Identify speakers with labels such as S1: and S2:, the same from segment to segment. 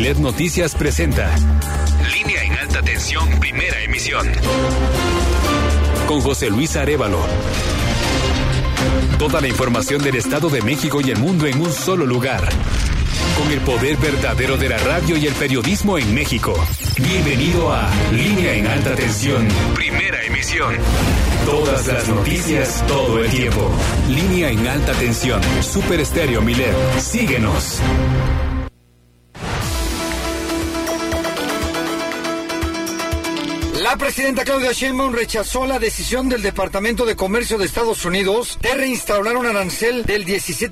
S1: Milet Noticias presenta Línea en Alta Tensión, primera emisión. Con José Luis Arévalo. Toda la información del Estado de México y el mundo en un solo lugar. Con el poder verdadero de la radio y el periodismo en México. Bienvenido a Línea en Alta Tensión, primera emisión. Todas las noticias, todo el tiempo. Línea en Alta Tensión, Super Estéreo Milet. Síguenos.
S2: La presidenta Claudia Sheinbaum rechazó la decisión del Departamento de Comercio de Estados Unidos de reinstaurar un arancel del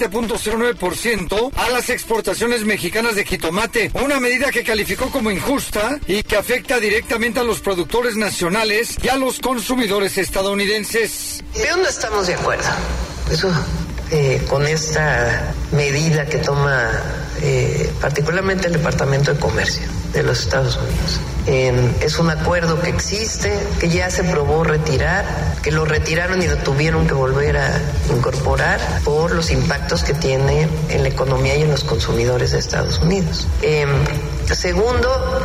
S2: 17.09% a las exportaciones mexicanas de jitomate, una medida que calificó como injusta y que afecta directamente a los productores nacionales y a los consumidores estadounidenses.
S3: Pero no estamos de acuerdo. Eso, con esta medida que toma particularmente el Departamento de Comercio de los Estados Unidos. Es un acuerdo que existe, que ya se probó retirar, que lo retiraron y lo tuvieron que volver a incorporar por los impactos que tiene en la economía y en los consumidores de Estados Unidos. Segundo,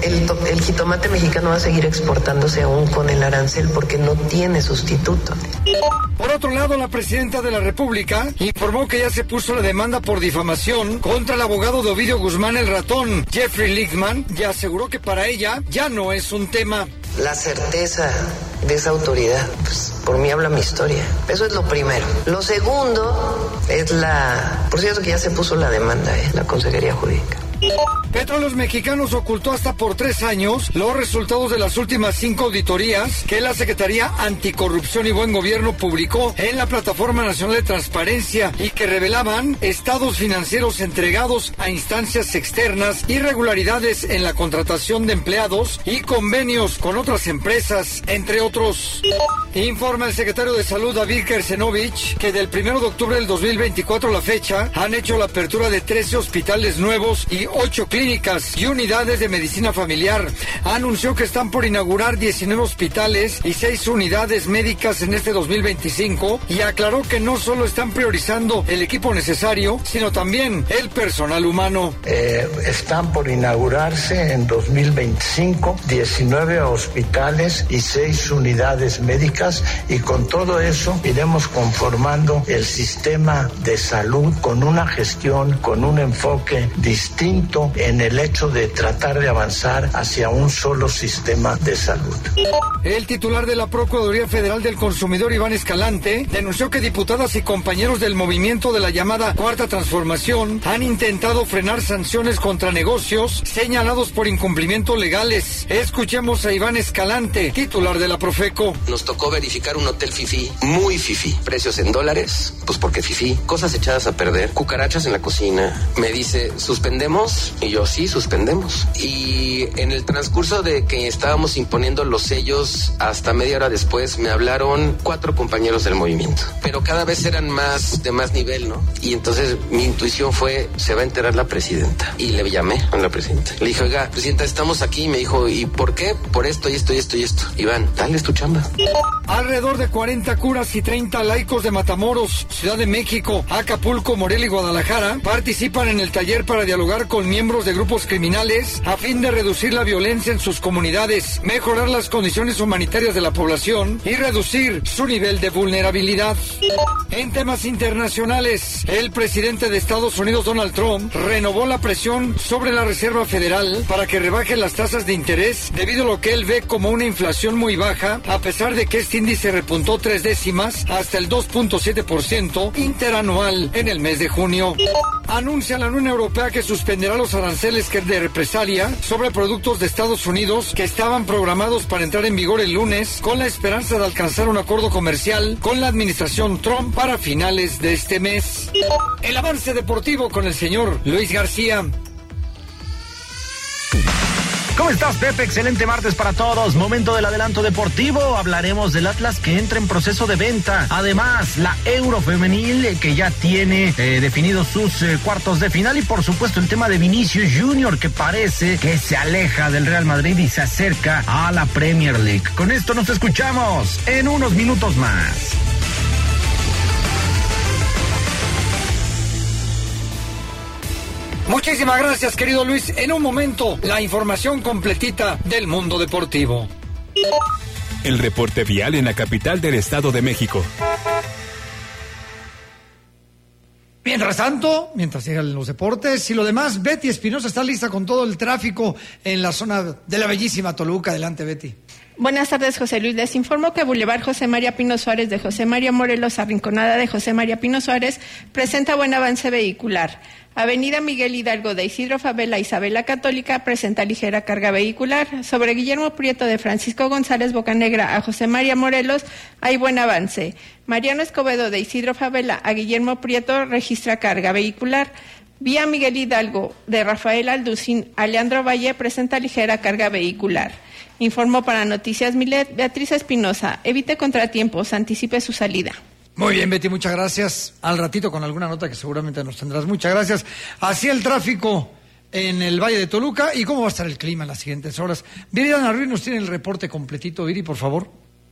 S3: el jitomate mexicano va a seguir exportándose aún con el arancel porque no tiene sustituto.
S2: Por otro lado, la presidenta de la República informó que ya se puso la demanda por difamación contra el abogado de Ovidio Guzmán el Ratón, Jeffrey Lichtman, y aseguró que para ella ya no es un tema.
S3: La certeza de esa autoridad, pues por mí habla mi historia. Eso es lo primero. Lo segundo es por cierto que ya se puso la demanda, la Consejería Jurídica.
S2: Petróleos Mexicanos ocultó hasta por 3 años los resultados de las últimas 5 auditorías que la Secretaría Anticorrupción y Buen Gobierno publicó en la Plataforma Nacional de Transparencia y que revelaban estados financieros entregados a instancias externas, irregularidades en la contratación de empleados y convenios con otras empresas, entre otros. Informa el secretario de Salud David Kersenovich que del 1 de octubre del 2024 a la fecha han hecho la apertura de 13 hospitales nuevos y 8 clínicas y unidades de medicina familiar. Anunció que están por inaugurar 19 hospitales y 6 unidades médicas en este 2025 y aclaró que no solo están priorizando el equipo necesario, sino también el personal humano.
S4: Están por inaugurarse en 2025 19 hospitales y 6 unidades médicas y con todo eso iremos conformando el sistema de salud con una gestión, con un enfoque distinto en el hecho de tratar de avanzar hacia un solo sistema de salud.
S2: El titular de la Procuraduría Federal del Consumidor, Iván Escalante, denunció que diputadas y compañeros del movimiento de la llamada Cuarta Transformación han intentado frenar sanciones contra negocios señalados por incumplimientos legales. Escuchemos a Iván Escalante, titular de la Profeco.
S5: Nos tocó verificar un hotel fifí, muy fifí, precios en dólares, pues porque fifí, cosas echadas a perder, cucarachas en la cocina. Me dice, ¿suspendemos? Y yo, sí, suspendemos. Y en el transcurso de que estábamos imponiendo los sellos, hasta media hora después, me hablaron 4 compañeros del movimiento. Pero cada vez eran de más nivel, ¿no? Y entonces mi intuición fue, se va a enterar la presidenta. Y le llamé a la presidenta. Le dije, oiga, presidenta, estamos aquí. Y me dijo, ¿y por qué? Por esto y esto y esto y esto. Iván, dale, es tu chamba.
S2: Alrededor de 40 curas y 30 laicos de Matamoros, Ciudad de México, Acapulco, Morelia y Guadalajara participan en el taller para dialogar con miembros de grupos criminales a fin de reducir la violencia en sus comunidades, mejorar las condiciones humanitarias de la población y reducir su nivel de vulnerabilidad. En temas internacionales, el presidente de Estados Unidos, Donald Trump, renovó la presión sobre la Reserva Federal para que rebaje las tasas de interés debido a lo que él ve como una inflación muy baja, a pesar de que este índice repuntó 3 décimas hasta el 2.7% interanual en el mes de junio. Anuncia la Unión Europea que suspenderá los aranceles de represalia sobre productos de Estados Unidos que estaban programados para entrar en vigor el lunes, con la esperanza de alcanzar un acuerdo comercial con la administración Trump para finales de este mes. El avance deportivo con el señor Luis García.
S6: ¿Cómo estás, Pepe? Excelente martes para todos. Momento del adelanto deportivo. Hablaremos del Atlas que entra en proceso de venta. Además, la Eurofemenil que ya tiene definidos sus cuartos de final. Y por supuesto el tema de Vinicius Junior que parece que se aleja del Real Madrid y se acerca a la Premier League. Con esto nos escuchamos en unos minutos más.
S2: Muchísimas gracias, querido Luis. En un momento, la información completita del mundo deportivo.
S1: El reporte vial en la capital del Estado de México.
S2: Mientras tanto, mientras llegan los deportes y lo demás, Betty Espinosa está lista con todo el tráfico en la zona de la bellísima Toluca. Adelante, Betty.
S7: Buenas tardes, José Luis. Les informo que Boulevard José María Pino Suárez de José María Morelos a Rinconada de José María Pino Suárez presenta buen avance vehicular. Avenida Miguel Hidalgo de Isidro Fabela a Isabela Católica presenta ligera carga vehicular. Sobre Guillermo Prieto de Francisco González Bocanegra a José María Morelos hay buen avance. Mariano Escobedo de Isidro Fabela a Guillermo Prieto registra carga vehicular. Vía Miguel Hidalgo de Rafael Alducín a Leandro Valle presenta ligera carga vehicular. Informó para Noticias Milet Beatriz Espinosa. Evite contratiempos, anticipe su salida.
S2: Muy bien, Betty, muchas gracias. Al ratito con alguna nota que seguramente nos tendrás. Muchas gracias. Así el tráfico en el Valle de Toluca y cómo va a estar el clima en las siguientes horas. Viridiana Ruiz nos tiene el reporte completito. Viri, por favor.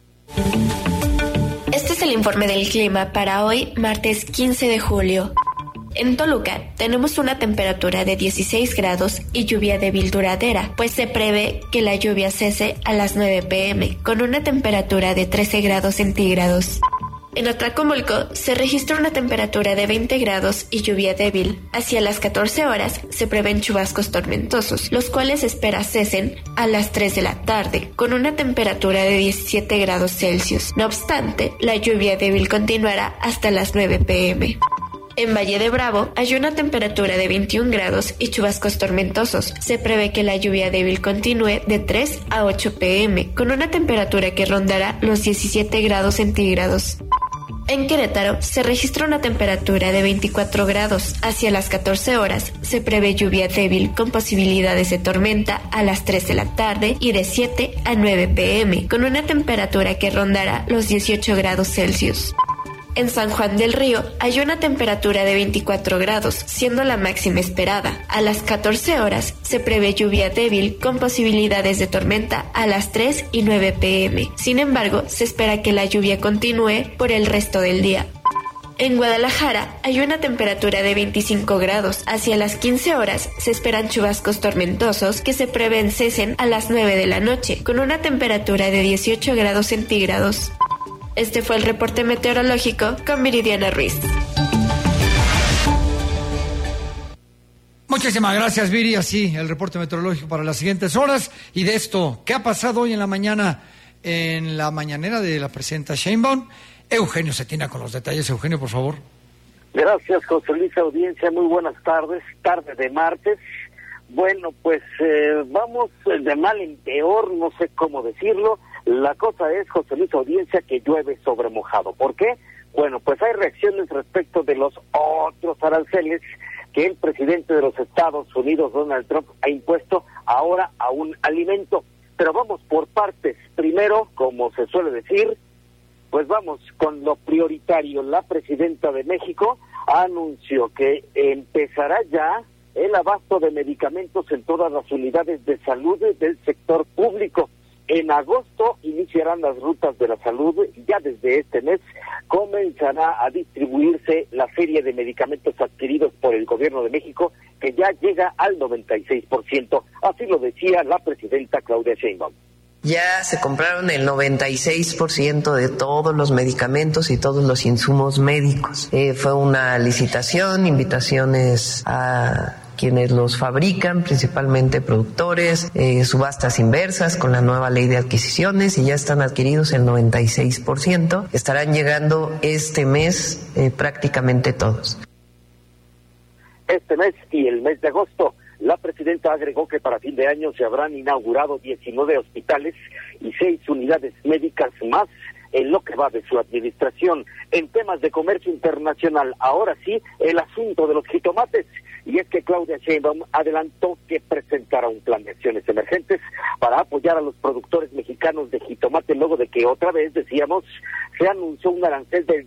S8: Este es el informe del clima para hoy, martes 15 de julio. En Toluca tenemos una temperatura de 16 grados y lluvia débil duradera, pues se prevé que la lluvia cese a las 9 p.m. con una temperatura de 13 grados centígrados. En Atlacomulco se registra una temperatura de 20 grados y lluvia débil. Hacia las 14 horas se prevén chubascos tormentosos, los cuales se espera cesen a las 3 de la tarde, con una temperatura de 17 grados Celsius. No obstante, la lluvia débil continuará hasta las 9 p.m. En Valle de Bravo hay una temperatura de 21 grados y chubascos tormentosos. Se prevé que la lluvia débil continúe de 3 a 8 p.m. con una temperatura que rondará los 17 grados centígrados. En Querétaro se registra una temperatura de 24 grados. Hacia las 14 horas se prevé lluvia débil con posibilidades de tormenta a las 3 de la tarde y de 7 a 9 p.m. con una temperatura que rondará los 18 grados Celsius. En San Juan del Río hay una temperatura de 24 grados, siendo la máxima esperada. A las 14 horas se prevé lluvia débil con posibilidades de tormenta a las 3 y 9 p.m. Sin embargo, se espera que la lluvia continúe por el resto del día. En Guadalajara hay una temperatura de 25 grados. Hacia las 15 horas se esperan chubascos tormentosos que se prevén cesen a las 9 de la noche, con una temperatura de 18 grados centígrados. Este fue el reporte meteorológico con Viridiana Ruiz.
S2: Muchísimas gracias, Viri. Así, el reporte meteorológico para las siguientes horas. Y de esto, ¿qué ha pasado hoy en la mañana en la mañanera de la presidenta Sheinbaum? Eugenio Cetina con los detalles. Eugenio, por favor.
S9: Gracias, José Luis, audiencia. Muy buenas tardes. Tarde de martes. Bueno, pues vamos de mal en peor, no sé cómo decirlo. La cosa es, José Luis, audiencia, que llueve sobre mojado. ¿Por qué? Bueno, pues hay reacciones respecto de los otros aranceles que el presidente de los Estados Unidos, Donald Trump, ha impuesto ahora a un alimento. Pero vamos por partes. Primero, como se suele decir, pues vamos con lo prioritario. La presidenta de México anunció que empezará ya el abasto de medicamentos en todas las unidades de salud del sector público. En agosto iniciarán las rutas de la salud y ya desde este mes comenzará a distribuirse la serie de medicamentos adquiridos por el gobierno de México, que ya llega al 96%. Así lo decía la presidenta Claudia Sheinbaum.
S3: Ya se compraron el 96% de todos los medicamentos y todos los insumos médicos. Fue una licitación, invitaciones a quienes los fabrican, principalmente productores, subastas inversas con la nueva ley de adquisiciones y ya están adquiridos el 96%. Estarán llegando este mes prácticamente todos.
S9: Este mes y el mes de agosto. La presidenta agregó que para fin de año se habrán inaugurado 19 hospitales y 6 unidades médicas más en lo que va de su administración. En temas de comercio internacional, ahora sí, el asunto de los jitomates. Y es que Claudia Sheinbaum adelantó que presentará un plan de acciones emergentes para apoyar a los productores mexicanos de jitomate, luego de que otra vez, decíamos, se anunció un arancel del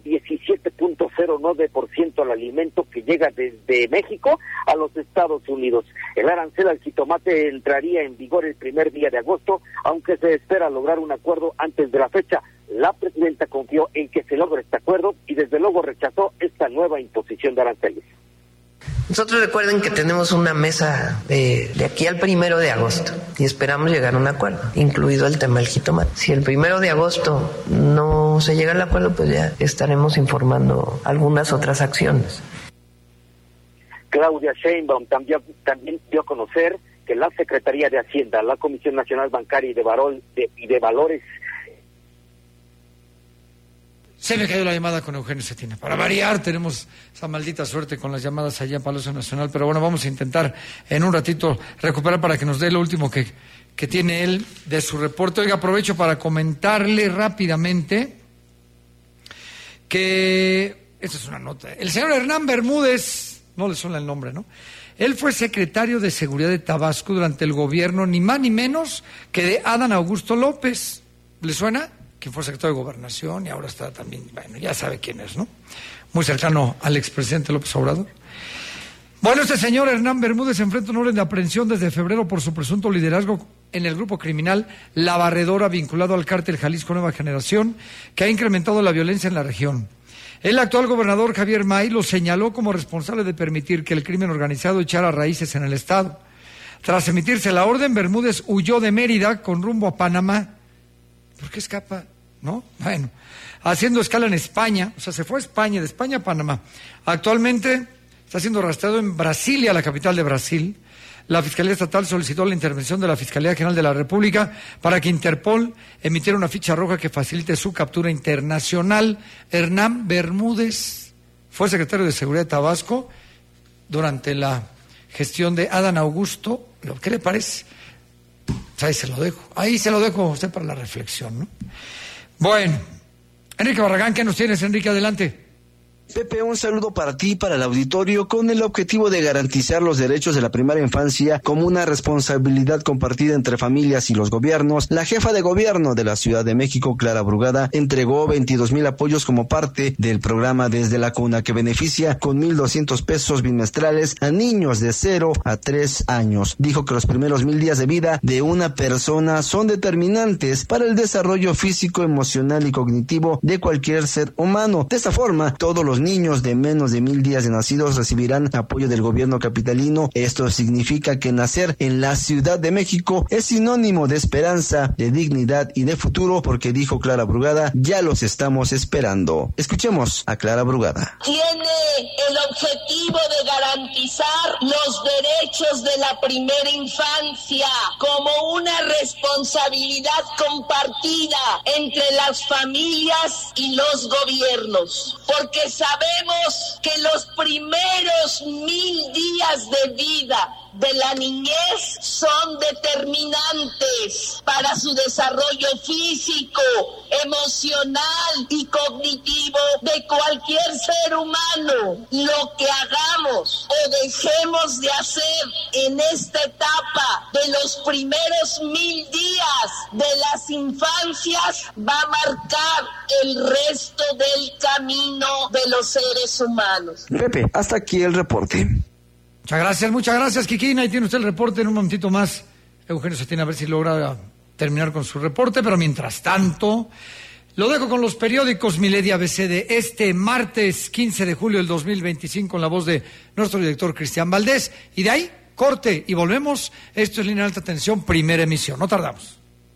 S9: 17.09% al alimento que llega desde México a los Estados Unidos. El arancel al jitomate entraría en vigor el primer día de agosto, aunque se espera lograr un acuerdo antes de la fecha. La presidenta confió en que se logre este acuerdo y desde luego rechazó esta nueva imposición de aranceles.
S3: Nosotros recuerden que tenemos una mesa de aquí al 1 de agosto y esperamos llegar a un acuerdo, incluido el tema del jitomate. Si el 1 de agosto no se llega al acuerdo, pues ya estaremos informando algunas otras acciones.
S9: Claudia Sheinbaum también dio a conocer que la Secretaría de Hacienda, la Comisión Nacional Bancaria y de Valores.
S2: Se me cayó la llamada con Eugenio Cetina. Para variar, tenemos esa maldita suerte con las llamadas allá en Palacio Nacional, pero bueno, vamos a intentar en un ratito recuperar para que nos dé lo último que tiene él de su reporte. Oiga, aprovecho para comentarle rápidamente que, esta es una nota, el señor Hernán Bermúdez, no le suena el nombre, ¿no? Él fue secretario de Seguridad de Tabasco durante el gobierno, ni más ni menos que de Adán Augusto López. ¿Le suena? Que fue secretario de Gobernación y ahora está también, bueno, ya sabe quién es, ¿no? Muy cercano al expresidente López Obrador. Bueno, este señor Hernán Bermúdez enfrenta un orden de aprehensión desde febrero por su presunto liderazgo en el grupo criminal La Barredora, vinculado al cártel Jalisco Nueva Generación, que ha incrementado la violencia en la región. El actual gobernador Javier May lo señaló como responsable de permitir que el crimen organizado echara raíces en el estado. Tras emitirse la orden, Bermúdez huyó de Mérida con rumbo a Panamá. ¿Por qué escapa? ¿No? Bueno, haciendo escala en España, o sea, se fue a España, de España a Panamá. Actualmente está siendo rastreado en Brasilia, la capital de Brasil. La Fiscalía Estatal solicitó la intervención de la Fiscalía General de la República para que Interpol emitiera una ficha roja que facilite su captura internacional. Hernán Bermúdez fue secretario de Seguridad de Tabasco durante la gestión de Adán Augusto. ¿Qué le parece? Ahí se lo dejo a usted para la reflexión, ¿no? Bueno, Enrique Barragán, ¿qué nos tienes, Enrique? Adelante.
S10: Pepe, un saludo para ti y para el auditorio. Con el objetivo de garantizar los derechos de la primera infancia como una responsabilidad compartida entre familias y los gobiernos, la jefa de gobierno de la Ciudad de México, Clara Brugada, entregó 22,000 apoyos como parte del programa Desde la Cuna, que beneficia con 1,200 pesos bimestrales a niños de 0 a 3 años. Dijo que los primeros 1,000 días de vida de una persona son determinantes para el desarrollo físico, emocional y cognitivo de cualquier ser humano. De esta forma, todos los niños de menos de 1,000 días de nacidos recibirán apoyo del gobierno capitalino. Esto significa que nacer en la Ciudad de México es sinónimo de esperanza, de dignidad y de futuro, porque, dijo Clara Brugada, ya los estamos esperando. Escuchemos a Clara Brugada.
S11: Tiene el objetivo de garantizar los derechos de la primera infancia como una responsabilidad compartida entre las familias y los gobiernos, porque sabemos que los primeros 1,000 días de vida de la niñez son determinantes para su desarrollo físico, emocional y cognitivo de cualquier ser humano. Lo que hagamos o dejemos de hacer en esta etapa de los primeros 1,000 días de las infancias va a marcar el resto del camino de los seres humanos.
S10: Pepe, hasta aquí el reporte.
S2: Muchas gracias, Kikín. Ahí tiene usted el reporte. En un momentito más, Eugenio Cetina, a ver si logra terminar con su reporte, pero mientras tanto, lo dejo con los periódicos Milenio ABC de este martes 15 de julio del 2025, en la voz de nuestro director Cristian Valdés, y de ahí, corte, y volvemos. Esto es Línea de Alta Tensión, primera emisión. No tardamos.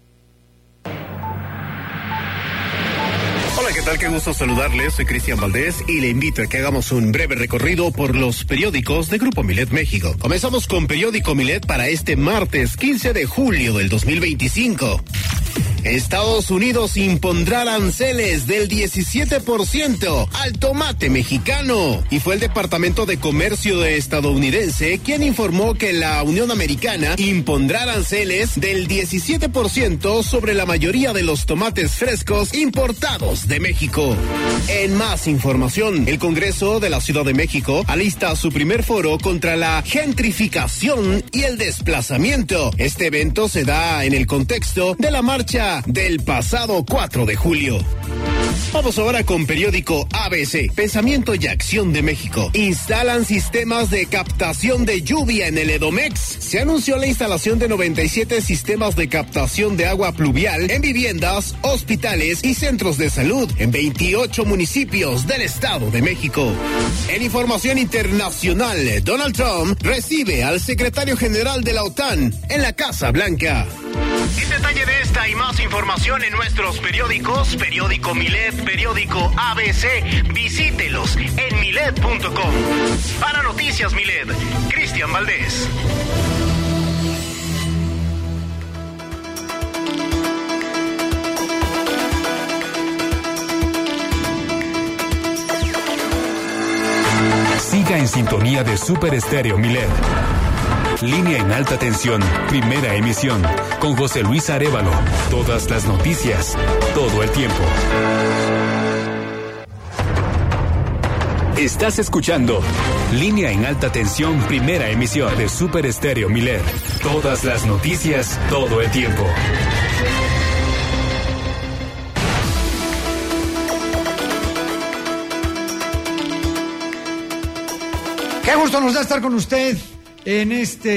S12: Hola, ¿qué tal? Qué gusto saludarles. Soy Cristian Valdés y le invito a que hagamos un breve recorrido por los periódicos de Grupo Milet México. Comenzamos con Periódico Milet para este martes 15 de julio del 2025. Estados Unidos impondrá aranceles del 17% al tomate mexicano. Y fue el Departamento de Comercio estadounidense quien informó que la Unión Americana impondrá aranceles del 17% sobre la mayoría de los tomates frescos importados de México. En más información, el Congreso de la Ciudad de México alista su primer foro contra la gentrificación y el desplazamiento. Este evento se da en el contexto de la marcha del pasado 4 de julio. Vamos ahora con periódico ABC, Pensamiento y Acción de México. Instalan sistemas de captación de lluvia en el Edomex. Se anunció la instalación de 97 sistemas de captación de agua pluvial en viviendas, hospitales y centros de salud en 28 municipios del Estado de México. En información internacional, Donald Trump recibe al secretario general de la OTAN en la Casa Blanca. En detalle de esta y más información en nuestros periódicos, periódico Milet, periódico ABC, visítelos en milet.com. Para Noticias Milet, Cristian Valdés.
S1: Siga en sintonía de Super Estéreo Milet. Línea en alta tensión, primera emisión, con José Luis Arévalo. Todas las noticias, todo el tiempo. Estás escuchando Línea en alta tensión, primera emisión de Super Estéreo Milet. Todas las noticias, todo el tiempo.
S2: Qué gusto nos da estar con usted en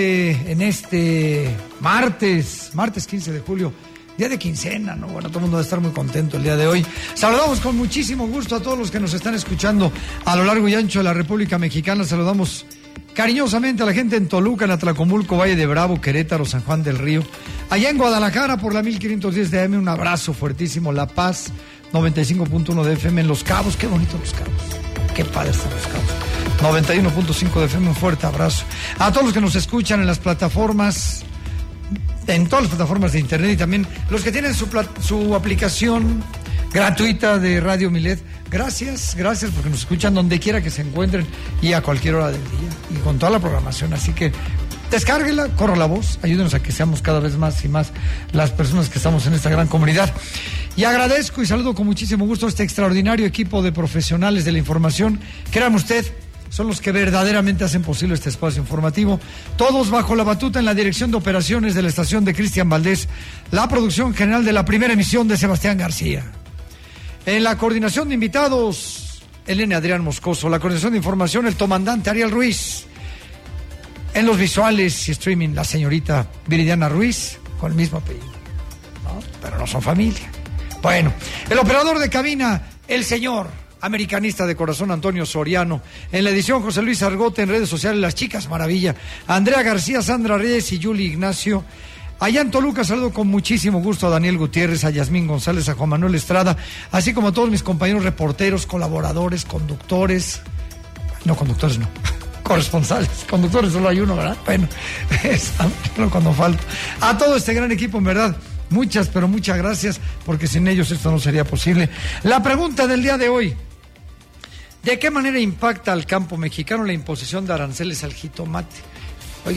S2: este martes 15 de julio, día de quincena, ¿no? Bueno, todo el mundo va a estar muy contento el día de hoy. Saludamos con muchísimo gusto a todos los que nos están escuchando a lo largo y ancho de la República Mexicana. Saludamos cariñosamente a la gente en Toluca, en Atlacomulco, Valle de Bravo, Querétaro, San Juan del Río. Allá en Guadalajara, por la 1510 de AM, un abrazo fuertísimo. La Paz, 95.1 de FM en Los Cabos. Qué bonito Los Cabos. Qué padre están Los Cabos. 91.5 de FM, un fuerte abrazo. A todos los que nos escuchan en las plataformas, en todas las plataformas de internet, y también los que tienen su aplicación gratuita de Radio Milet. Gracias porque nos escuchan donde quiera que se encuentren y a cualquier hora del día y con toda la programación. Así que descárguela, corra la voz, ayúdenos a que seamos cada vez más y más las personas que estamos en esta gran comunidad. Y agradezco y saludo con muchísimo gusto a este extraordinario equipo de profesionales de la información. Créame usted, son los que verdaderamente hacen posible este espacio informativo. Todos bajo la batuta en la dirección de operaciones de la estación de Cristian Valdés, la producción general de la primera emisión de Sebastián García. En la coordinación de invitados, Elena Adrián Moscoso. La coordinación de información, el comandante Ariel Ruiz. En los visuales y streaming, la señorita Viridiana Ruiz, con el mismo apellido, ¿no? Pero no son familia. Bueno, el operador de cabina, el señor americanista de corazón, Antonio Soriano. En la edición, José Luis Argote. En redes sociales, las chicas maravilla, Andrea García, Sandra Reyes y Yuli Ignacio. Allá en Toluca saludo con muchísimo gusto a Daniel Gutiérrez, a Yasmín González, a Juan Manuel Estrada, así como a todos mis compañeros reporteros, colaboradores, conductores. No, conductores no. Corresponsales. Conductores solo hay uno, ¿verdad? Bueno, cuando falta. A todo este gran equipo, en verdad, muchas, pero muchas gracias, porque sin ellos esto no sería posible. La pregunta del día de hoy: ¿de qué manera impacta al campo mexicano la imposición de aranceles al jitomate? Oiga,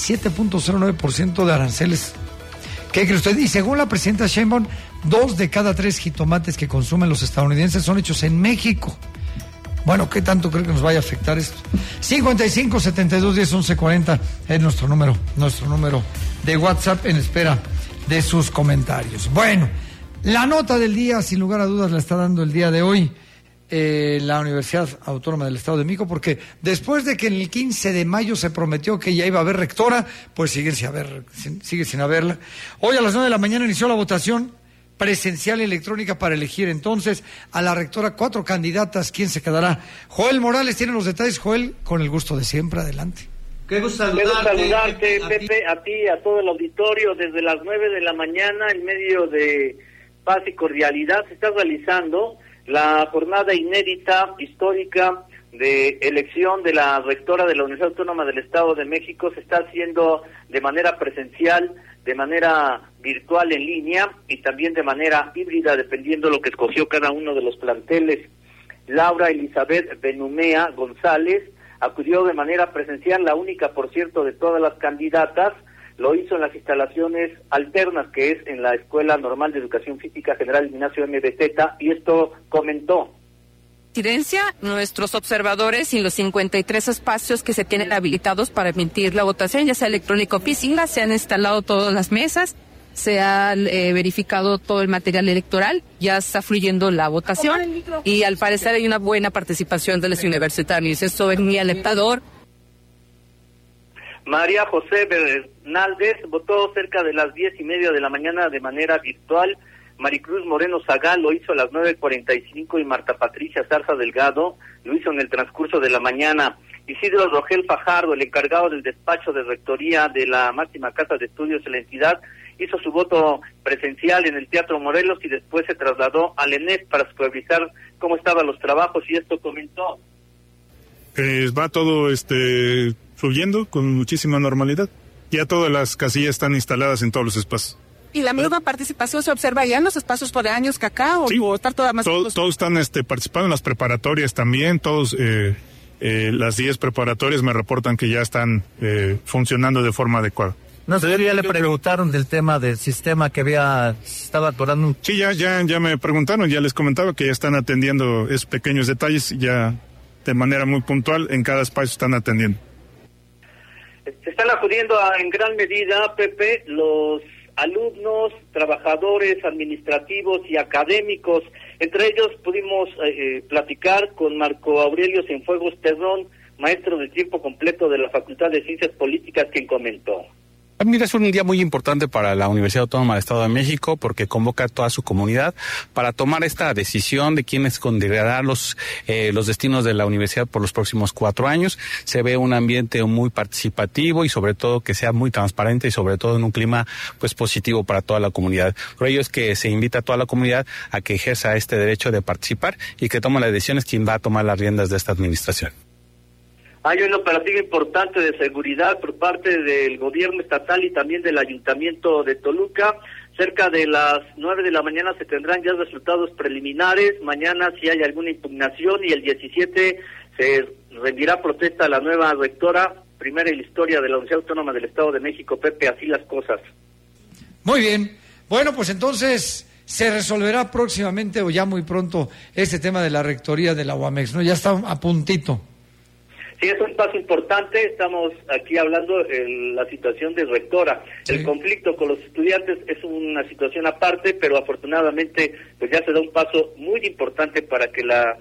S2: 17.09% de aranceles. ¿Qué cree usted? Y según la presidenta Sheinbaum, 2 de cada 3 jitomates que consumen los estadounidenses son hechos en México. Bueno, ¿qué tanto cree que nos vaya a afectar esto? 55 72 10 11 40 es nuestro número de WhatsApp, en espera de sus comentarios. Bueno, la nota del día, sin lugar a dudas, la está dando el día de hoy la Universidad Autónoma del Estado de México, porque después de que en el 15 de mayo se prometió que ya iba a haber rectora, pues sigue sin haberla. Hoy a las 9 de la mañana inició la votación presencial y electrónica para elegir entonces a la rectora. 4 candidatas. ¿Quién se quedará? Joel Morales tiene los detalles. Joel, con el gusto de siempre, adelante.
S13: Qué gusto saludarte, Pepe, a ti, a todo el auditorio. Desde las 9 de la mañana, en medio de paz y cordialidad, se está realizando la jornada inédita, histórica, de elección de la rectora de la Universidad Autónoma del Estado de México. Se está haciendo de manera presencial, de manera virtual en línea y también de manera híbrida, dependiendo de lo que escogió cada uno de los planteles. Laura Elizabeth Benumea González acudió de manera presencial, la única, por cierto, de todas las candidatas. Lo hizo en las instalaciones alternas, que es en la Escuela Normal de Educación Física General Ignacio M. Beteta, y esto comentó.
S14: Nuestros observadores y los 53 espacios que se tienen habilitados para emitir la votación, ya sea electrónico o física, se han instalado todas las mesas se ha verificado todo el material electoral, ya está fluyendo la votación y al parecer hay una buena participación de los universitarios. Esto es muy alentador.
S13: María José Bernaldez votó cerca de las 10:30 de la mañana de manera virtual. Maricruz Moreno Zagal lo hizo a las 9:45 y Marta Patricia Zarza Delgado lo hizo en el transcurso de la mañana. Isidro Rogel Fajardo, el encargado del despacho de rectoría de la máxima casa de estudios de la entidad, hizo su voto presencial en el Teatro Morelos y después se trasladó al ENEP para supervisar cómo estaban los trabajos y esto comentó.
S15: Va todo fluyendo con muchísima normalidad. Ya todas las casillas están instaladas en todos los espacios.
S16: ¿Y la misma participación se observa ya en los espacios foráneos que acá? ¿O, sí, o estar todas más?
S15: Todos están participando en las preparatorias también, todos... las 10 preparatorias me reportan que ya están funcionando de forma adecuada.
S17: No sé, ya le preguntaron del tema del sistema que estaba atorando.
S15: Sí, ya me preguntaron, ya les comentaba que ya están atendiendo esos pequeños detalles, ya de manera muy puntual en cada espacio están atendiendo.
S13: Se están acudiendo en gran medida, Pepe, los alumnos, trabajadores administrativos y académicos. Entre ellos pudimos platicar con Marco Aurelio Cienfuegos Terrón, maestro de tiempo completo de la Facultad de Ciencias Políticas, quien comentó.
S18: Mira, es un día muy importante para la Universidad Autónoma del Estado de México porque convoca a toda su comunidad para tomar esta decisión de quiénes condegarán los destinos de la universidad por los próximos 4 años. Se ve un ambiente muy participativo y sobre todo que sea muy transparente y sobre todo en un clima pues positivo para toda la comunidad. Por ello es que se invita a toda la comunidad a que ejerza este derecho de participar y que tome las decisiones quien va a tomar las riendas de esta administración.
S13: Hay un operativo importante de seguridad por parte del gobierno estatal y también del Ayuntamiento de Toluca. Cerca de las 9 de la mañana se tendrán ya resultados preliminares. Mañana, si hay alguna impugnación, y el 17 se rendirá protesta a la nueva rectora, primera en la historia de la Universidad Autónoma del Estado de México. Pepe, así las cosas.
S2: Muy bien. Bueno, pues entonces se resolverá próximamente o ya muy pronto este tema de la rectoría de la UAMEX, ¿no? Ya está a puntito.
S13: Sí, es un paso importante. Estamos aquí hablando de la situación de rectora. Sí. El conflicto con los estudiantes es una situación aparte, pero afortunadamente pues ya se da un paso muy importante para que la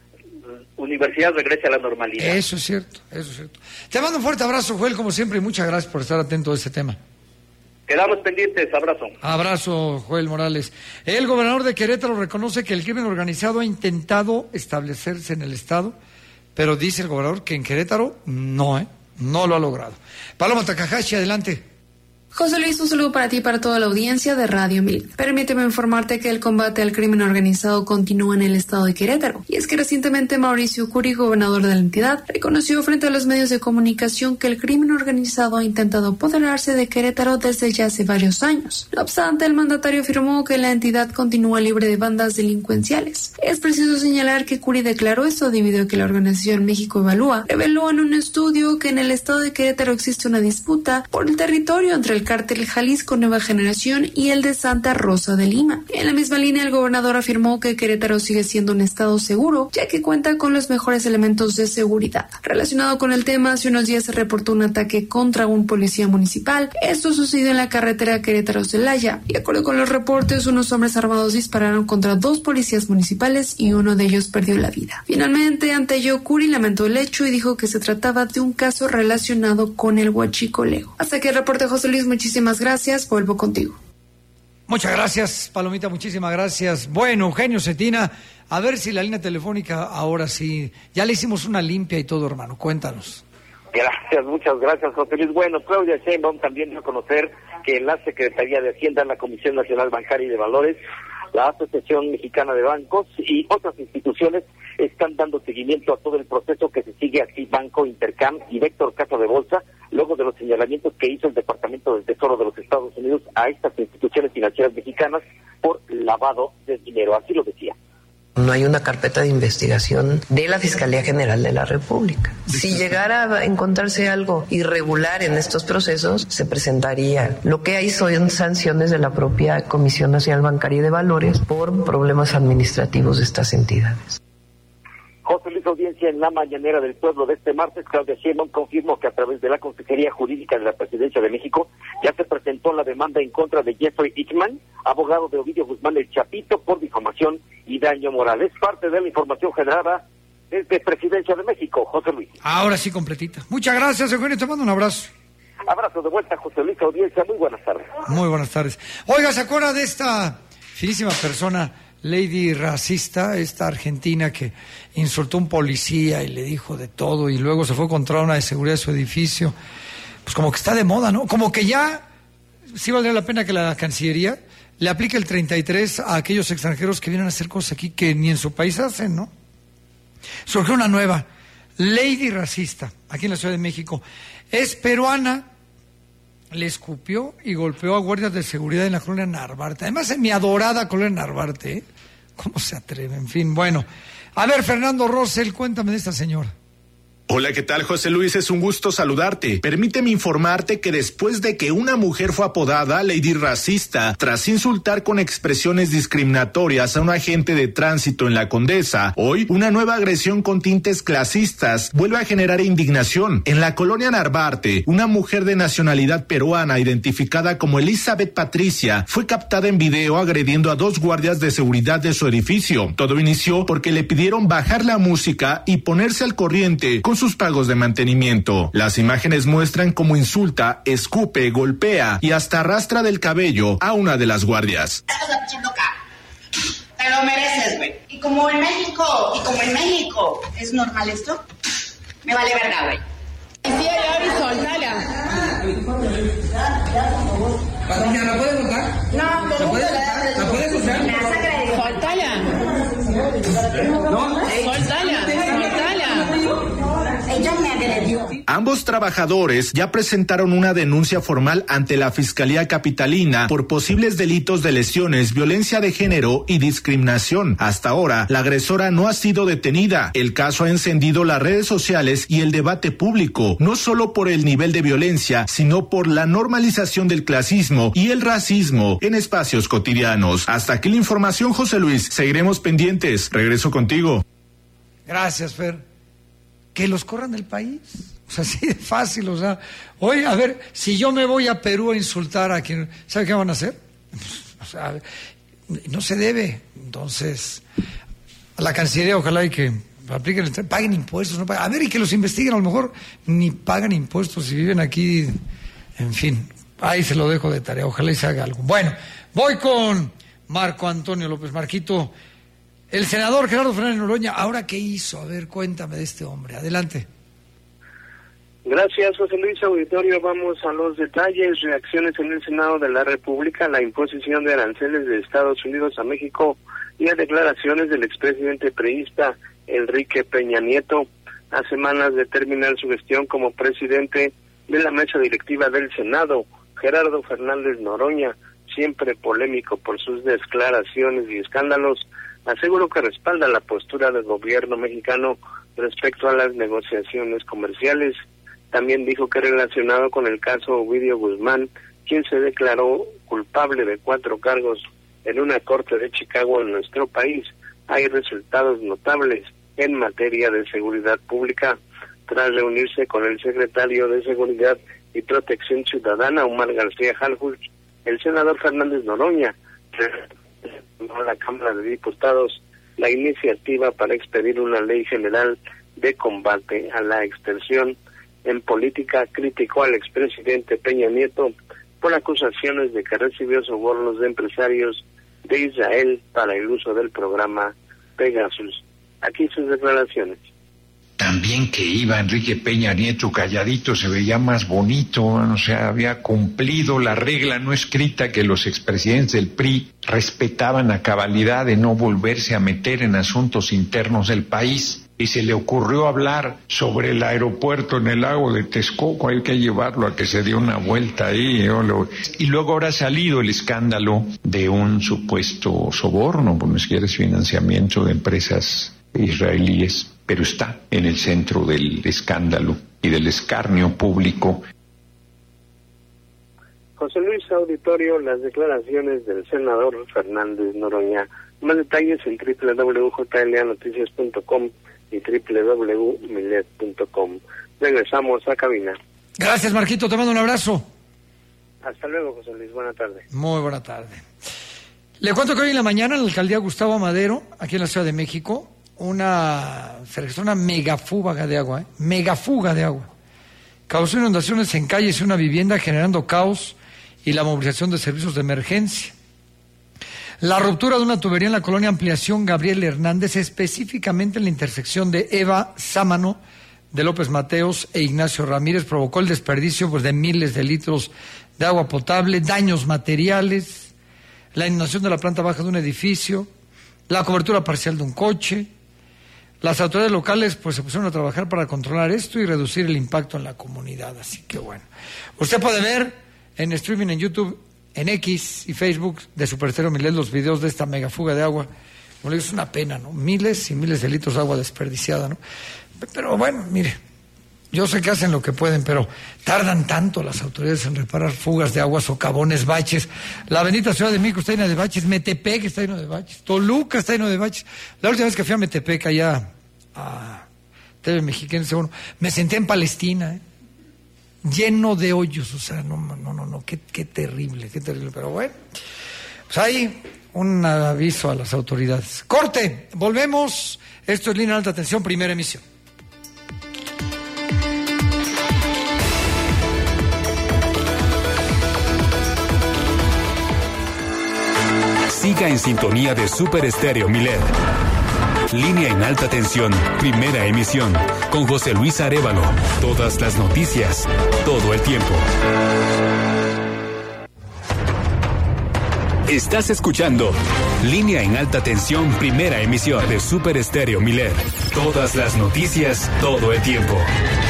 S13: universidad regrese a la normalidad.
S2: Eso es cierto, eso es cierto. Te mando un fuerte abrazo, Joel, como siempre, y muchas gracias por estar atento a este tema.
S13: Quedamos pendientes, abrazo.
S2: Abrazo, Joel Morales. El gobernador de Querétaro reconoce que el crimen organizado ha intentado establecerse en el estado, pero dice el gobernador que en Querétaro no lo ha logrado. Paloma Takahashi, adelante.
S19: José Luis, un saludo para ti y para toda la audiencia de Radio 1000. Permíteme informarte que el combate al crimen organizado continúa en el estado de Querétaro. Y es que recientemente Mauricio Curi, gobernador de la entidad, reconoció frente a los medios de comunicación que el crimen organizado ha intentado apoderarse de Querétaro desde ya hace varios años. No obstante, el mandatario afirmó que la entidad continúa libre de bandas delincuenciales. Es preciso señalar que Curi declaró esto debido a que la organización México Evalúa reveló en un estudio que en el estado de Querétaro existe una disputa por el territorio entre el cártel Jalisco Nueva Generación y el de Santa Rosa de Lima. En la misma línea, el gobernador afirmó que Querétaro sigue siendo un estado seguro, ya que cuenta con los mejores elementos de seguridad. Relacionado con el tema, hace unos días se reportó un ataque contra un policía municipal. Esto sucedió en la carretera Querétaro-Celaya. Y de acuerdo con los reportes, unos hombres armados dispararon contra 2 policías municipales y uno de ellos perdió la vida. Finalmente, ante ello, Curi lamentó el hecho y dijo que se trataba de un caso relacionado con el huachicoleo. Hasta aquí el reporte, José Luis. Muchísimas gracias, vuelvo contigo.
S2: Muchas gracias, Palomita, muchísimas gracias. Bueno, Eugenio Cetina, a ver si la línea telefónica ahora sí, ya le hicimos una limpia y todo, hermano, cuéntanos.
S9: Gracias, muchas gracias, José Luis. Bueno, Claudia Sheinbaum también dio a conocer que en la Secretaría de Hacienda, la Comisión Nacional Bancaria y de Valores, la Asociación Mexicana de Bancos y otras instituciones están dando seguimiento a todo el proceso que se sigue aquí, Banco, Intercam y Vector Casa de Bolsa, luego de los señalamientos que hizo el Departamento del Tesoro de los Estados Unidos a estas instituciones financieras mexicanas por lavado de dinero. Así lo decía.
S3: No hay una carpeta de investigación de la Fiscalía General de la República. Si llegara a encontrarse algo irregular en estos procesos, se presentaría. Lo que hay son sanciones de la propia Comisión Nacional Bancaria y de Valores por problemas administrativos de estas entidades.
S9: José Luis, Audiencia, en la mañanera del pueblo de este martes, Claudia Sheinbaum confirmó que a través de la Consejería Jurídica de la Presidencia de México ya se presentó la demanda en contra de Jeffrey Hickman, abogado de Ovidio Guzmán el Chapito, por difamación y daño moral. Es parte de la información generada desde Presidencia de México, José Luis.
S2: Ahora sí, completita. Muchas gracias, Eugenio, te mando un abrazo.
S9: Abrazo de vuelta, José Luis, audiencia, muy buenas tardes.
S2: Muy buenas tardes. Oiga, ¿se acuerda de esta finísima persona, Lady Racista, esta argentina que insultó a un policía y le dijo de todo y luego se fue contra una de seguridad de su edificio? Pues como que está de moda, ¿no? Como que ya sí valdría la pena que la Cancillería le aplique el 33 a aquellos extranjeros que vienen a hacer cosas aquí que ni en su país hacen, ¿no? Surgió una nueva, Lady Racista, aquí en la Ciudad de México. Es peruana, le escupió y golpeó a guardias de seguridad en la colonia Narvarte. Además, en mi adorada colonia Narvarte, ¿eh? ¿Cómo se atreve? En fin, bueno. A ver, Fernando Rosell, cuéntame de esta señora.
S20: Hola, ¿qué tal, José Luis? Es un gusto saludarte. Permíteme informarte que después de que una mujer fue apodada Lady Racista tras insultar con expresiones discriminatorias a un agente de tránsito en la Condesa, hoy una nueva agresión con tintes clasistas vuelve a generar indignación. En la colonia Narvarte, una mujer de nacionalidad peruana identificada como Elizabeth Patricia fue captada en video agrediendo a 2 guardias de seguridad de su edificio. Todo inició porque le pidieron bajar la música y ponerse al corriente con sus pagos de mantenimiento. Las imágenes muestran cómo insulta, escupe, golpea y hasta arrastra del cabello a una de las guardias.
S21: Te lo mereces, güey. Y como en México, ¿es normal esto? Me vale verga, güey.
S22: Sí, Gaby, soltala.
S2: ¿Ya la puedes soltar?
S21: No,
S2: ¿La puedes soltar?
S21: Me vas a creer.
S22: Soltala. Soltala.
S21: Ella me agredió.
S20: Ambos trabajadores ya presentaron una denuncia formal ante la Fiscalía Capitalina por posibles delitos de lesiones, violencia de género y discriminación. Hasta ahora, la agresora no ha sido detenida. El caso ha encendido las redes sociales y el debate público, no solo por el nivel de violencia, sino por la normalización del clasismo y el racismo en espacios cotidianos. Hasta aquí la información, José Luis. Seguiremos pendientes. Regreso contigo.
S2: Gracias, Fer. Que los corran del país. O sea, así de fácil. O sea, oye, a ver, si yo me voy a Perú a insultar a quien, ¿sabe qué van a hacer? O sea, no se debe. Entonces, a la Cancillería, ojalá y que apliquen paguen impuestos. No paguen. A ver, y que los investiguen. A lo mejor ni pagan impuestos y viven aquí. En fin, ahí se lo dejo de tarea. Ojalá y se haga algo. Bueno, voy con Marco Antonio López. Marquito. El senador Gerardo Fernández Noroña, ¿ahora qué hizo? A ver, cuéntame de este hombre. Adelante.
S23: Gracias, José Luis. Auditorio, vamos a los detalles. Reacciones en el Senado de la República a la imposición de aranceles de Estados Unidos a México y a declaraciones del expresidente priista Enrique Peña Nieto. A semanas de terminar su gestión como presidente de la mesa directiva del Senado, Gerardo Fernández Noroña, siempre polémico por sus declaraciones y escándalos, aseguró que respalda la postura del gobierno mexicano respecto a las negociaciones comerciales. También dijo que relacionado con el caso Ovidio Guzmán, quien se declaró culpable de 4 cargos en una corte de Chicago en nuestro país, hay resultados notables en materia de seguridad pública. Tras reunirse con el secretario de Seguridad y Protección Ciudadana, Omar García Harfuch, el senador Fernández Noroña a la Cámara de Diputados la iniciativa para expedir una ley general de combate a la extorsión. En política, criticó al expresidente Peña Nieto por acusaciones de que recibió sobornos de empresarios de Israel para el uso del programa Pegasus. Aquí sus declaraciones.
S24: También que iba Enrique Peña Nieto calladito, se veía más bonito, o sea, había cumplido la regla no escrita que los expresidentes del PRI respetaban a cabalidad de no volverse a meter en asuntos internos del país. Y se le ocurrió hablar sobre el aeropuerto en el lago de Texcoco, hay que llevarlo a que se dé una vuelta ahí. Y luego habrá salido el escándalo de un supuesto soborno, por no siquiera es financiamiento de empresas israelíes, pero está en el centro del escándalo y del escarnio público.
S23: José Luis, auditorio, las declaraciones del senador Fernández Noroña. Más detalles en www.jlanoticias.com y www.milet.com. Regresamos a cabina.
S2: Gracias, Marquito, te mando un abrazo.
S23: Hasta luego, José Luis, buena tarde.
S2: Muy buena tarde. Le cuento que hoy en la mañana en la alcaldía Gustavo Madero, aquí en la Ciudad de México, se registró una megafuga de agua, megafuga de agua. Causó inundaciones en calles y una vivienda, generando caos y la movilización de servicios de emergencia. La ruptura de una tubería en la colonia Ampliación Gabriel Hernández, específicamente en la intersección de Eva Sámano, de López Mateos e Ignacio Ramírez, provocó el desperdicio de miles de litros de agua potable, daños materiales, la inundación de la planta baja de un edificio, la cobertura parcial de un coche. Las autoridades locales se pusieron a trabajar para controlar esto y reducir el impacto en la comunidad. Así que bueno, usted puede ver en streaming en YouTube, en X y Facebook de Super Estéreo Milet los videos de esta megafuga de agua. Como le digo, es una pena, ¿no? Miles y miles de litros de agua desperdiciada, ¿no? Pero bueno, mire, yo sé que hacen lo que pueden, pero tardan tanto las autoridades en reparar fugas de agua, socavones, baches. La bendita Ciudad de México está llena de baches, Metepec está lleno de baches, Toluca está lleno de baches. La última vez que fui a Metepec, allá a TV Mexicana, me senté en Palestina, lleno de hoyos, o sea, no, qué terrible, pero bueno, pues ahí un aviso a las autoridades. Corte, volvemos, esto es Línea Alta Tensión, primera emisión.
S1: Siga en sintonía de Super Estéreo Milet. Línea en Alta Tensión, primera emisión, con José Luis Arévalo. Todas las noticias, todo el tiempo. Estás escuchando Línea en Alta Tensión, primera emisión de Super Estéreo Milet. Todas las noticias, todo el tiempo.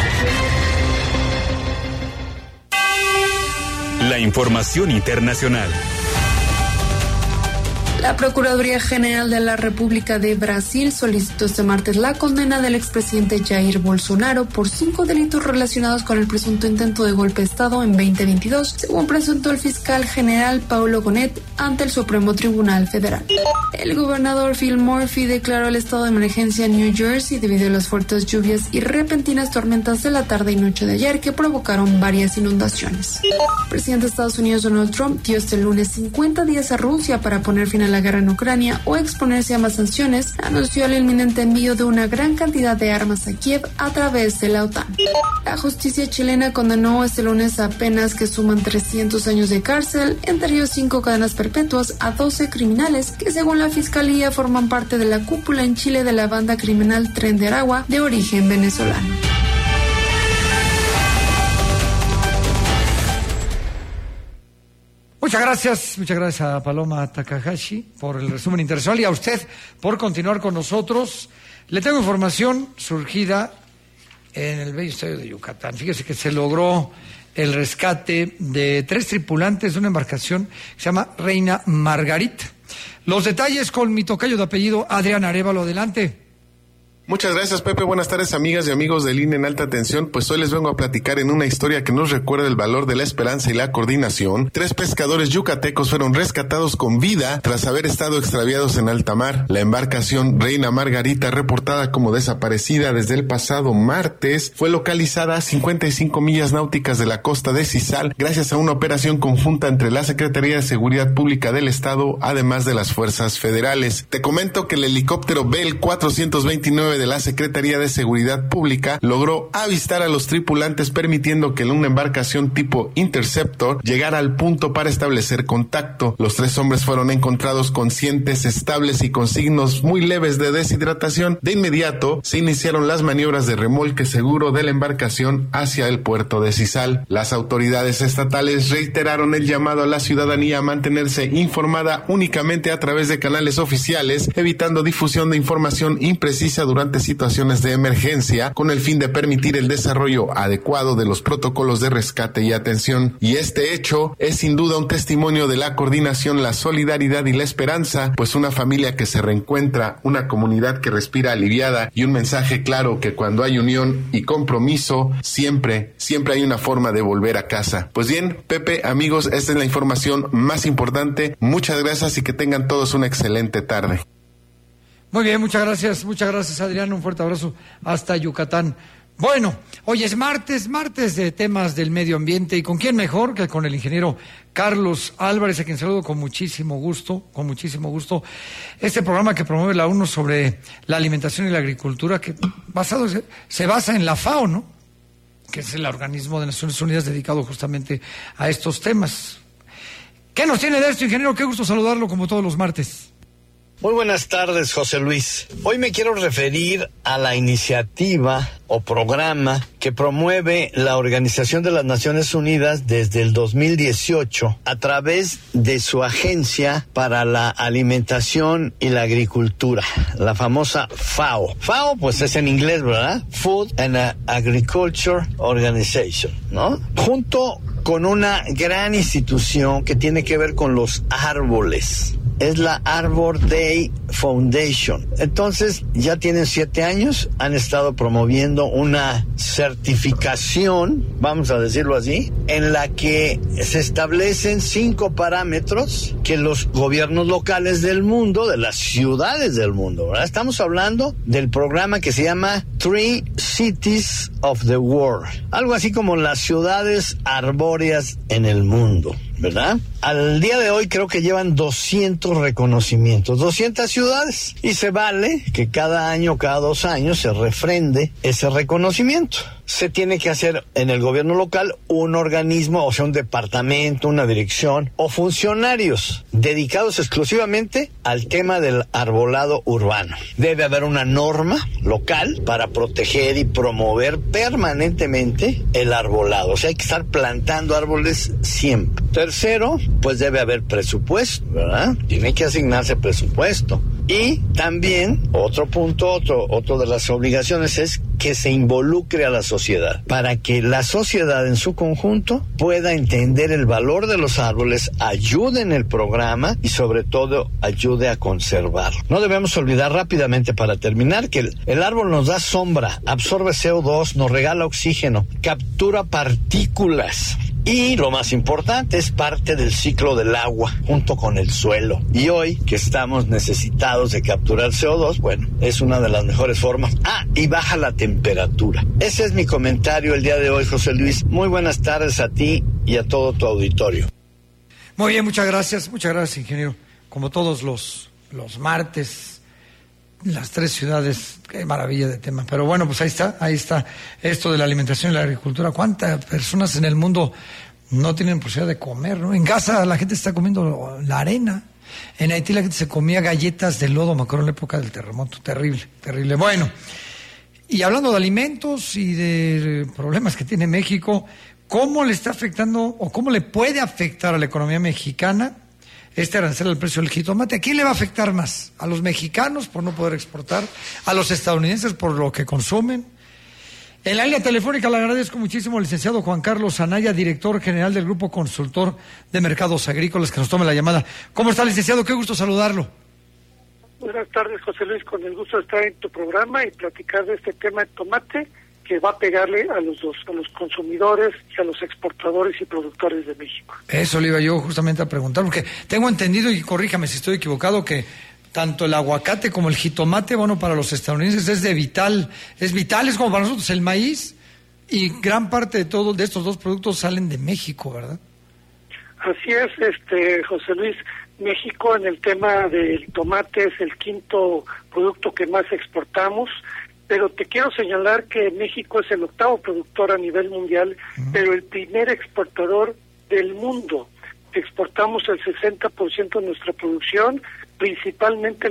S1: La información internacional.
S19: La Procuraduría General de la República de Brasil solicitó este martes la condena del expresidente Jair Bolsonaro por 5 delitos relacionados con el presunto intento de golpe de Estado en 2022, según presentó el fiscal general Paulo Gonet ante el Supremo Tribunal Federal. El gobernador Phil Murphy declaró el estado de emergencia en New Jersey debido a las fuertes lluvias y repentinas tormentas de la tarde y noche de ayer que provocaron varias inundaciones. El presidente de Estados Unidos, Donald Trump, dio este lunes 50 días a Rusia para poner fin a la guerra en Ucrania o exponerse a más sanciones. Anunció el inminente envío de una gran cantidad de armas a Kiev a través de la OTAN. La justicia chilena condenó este lunes a penas que suman 300 años de cárcel, entre ellos 5 cadenas perpetuas, a 12 criminales que, según la fiscalía, forman parte de la cúpula en Chile de la banda criminal Tren de Aragua, de origen venezolano.
S2: Muchas gracias a Paloma Takahashi por el resumen internacional y a usted por continuar con nosotros. Le tengo información surgida en el bello estado de Yucatán. Fíjese que se logró el rescate de 3 tripulantes de una embarcación que se llama Reina Margarita. Los detalles con mi tocayo de apellido Adrián Arévalo. Adelante.
S4: Muchas gracias, Pepe. Buenas tardes, amigas y amigos de Línea en Alta Tensión. Pues hoy les vengo a platicar en una historia que nos recuerda el valor de la esperanza y la coordinación. 3 pescadores yucatecos fueron rescatados con vida tras haber estado extraviados en alta mar. La embarcación Reina Margarita, reportada como desaparecida desde el pasado martes, fue localizada a 55 millas náuticas de la costa de Cizal gracias a una operación conjunta entre la Secretaría de Seguridad Pública del Estado, además de las fuerzas federales. Te comento que el helicóptero Bell 429 de la Secretaría de Seguridad Pública logró avistar a los tripulantes, permitiendo que una embarcación tipo Interceptor llegara al punto para establecer contacto. Los 3 hombres fueron encontrados conscientes, estables y con signos muy leves de deshidratación. De inmediato se iniciaron las maniobras de remolque seguro de la embarcación hacia el puerto de Cizal. Las autoridades estatales reiteraron el llamado a la ciudadanía a mantenerse informada únicamente a través de canales oficiales, evitando difusión de información imprecisa durante situaciones de emergencia, con el fin de permitir el desarrollo adecuado de los protocolos de rescate y atención. Y este hecho es sin duda un testimonio de la coordinación, la solidaridad y la esperanza, pues una familia que se reencuentra, una comunidad que respira aliviada y un mensaje claro que cuando hay unión y compromiso, siempre hay una forma de volver a casa. Pues bien, Pepe, amigos, esta es la información más importante. Muchas gracias y que tengan todos una excelente tarde.
S2: Muy bien, muchas gracias Adrián, un fuerte abrazo hasta Yucatán. Bueno, hoy es martes de temas del medio ambiente, y con quién mejor que con el ingeniero Carlos Álvarez, a quien saludo con muchísimo gusto. Este programa que promueve la ONU sobre la alimentación y la agricultura, que se basa en la FAO, ¿no? Que es el organismo de Naciones Unidas dedicado justamente a estos temas. ¿Qué nos tiene de esto, ingeniero? Qué gusto saludarlo como todos los martes.
S5: Muy buenas tardes, José Luis. Hoy me quiero referir a la iniciativa o programa que promueve la Organización de las Naciones Unidas desde el 2018 a través de su Agencia para la Alimentación y la Agricultura, la famosa FAO. FAO, pues es en inglés, ¿verdad? Food and Agriculture Organization, ¿no? Junto con una gran institución que tiene que ver con los árboles. Es la Arbor Day Foundation. Entonces, ya tienen 7 años, han estado promoviendo una certificación, vamos a decirlo así, en la que se establecen 5 parámetros que los gobiernos locales del mundo, de las ciudades del mundo, ¿verdad? Estamos hablando del programa que se llama 3 Cities of the World, algo así como las ciudades arbóreas en el mundo, ¿verdad? Al día de hoy creo que llevan 200 reconocimientos, 200 ciudades, y se vale que cada año, cada 2 años se refrende ese reconocimiento. Se tiene que hacer en el gobierno local un organismo, o sea, un departamento, una dirección o funcionarios dedicados exclusivamente al tema del arbolado urbano. Debe haber una norma local para proteger y promover permanentemente el arbolado. O sea, hay que estar plantando árboles siempre. Tercero, pues debe haber presupuesto, ¿verdad? Tiene que asignarse presupuesto. Y también, otro punto, otro de las obligaciones es que se involucre a la sociedad, para que la sociedad en su conjunto pueda entender el valor de los árboles, ayude en el programa y sobre todo ayude a conservarlo. No debemos olvidar rápidamente, para terminar, que el árbol nos da sombra, absorbe CO2, nos regala oxígeno, captura partículas. Y lo más importante, es parte del ciclo del agua junto con el suelo. Y hoy que estamos necesitados de capturar CO2, bueno, es una de las mejores formas. Y baja la temperatura. Ese es mi comentario el día de hoy, José Luis. Muy buenas tardes a ti y a todo tu auditorio.
S2: Muy bien, muchas gracias, ingeniero. Como todos los martes, las 3 ciudades, qué maravilla de tema. Pero bueno, pues ahí está esto de la alimentación y la agricultura. ¿Cuántas personas en el mundo no tienen posibilidad de comer, ¿no? En Gaza la gente está comiendo la arena. En Haití la gente se comía galletas de lodo, me acuerdo en la época del terremoto. Terrible. Bueno, y hablando de alimentos y de problemas que tiene México, ¿cómo le está afectando o cómo le puede afectar a la economía mexicana este arancel al precio del jitomate? ¿A quién le va a afectar más? ¿A los mexicanos por no poder exportar? ¿A los estadounidenses por lo que consumen? En la línea telefónica le agradezco muchísimo al licenciado Juan Carlos Anaya, director general del Grupo Consultor de Mercados Agrícolas, que nos tome la llamada. ¿Cómo está, licenciado? Qué gusto saludarlo.
S6: Buenas tardes, José Luis, con el gusto de estar en tu programa y platicar de este tema de tomate que va a pegarle a los dos, a los consumidores y a los exportadores y productores de México. Eso le iba yo justamente a preguntar, porque tengo entendido, y corríjame si estoy equivocado, que tanto el aguacate como el jitomate, bueno, para los estadounidenses es vital, es como para nosotros el maíz, y gran parte de estos dos productos salen de México, ¿verdad? Así es, José Luis. México en el tema del tomate es el 5º producto que más exportamos, pero te quiero señalar que México es el 8º productor a nivel mundial, pero el primer exportador del mundo. Exportamos el 60% de nuestra producción, principalmente el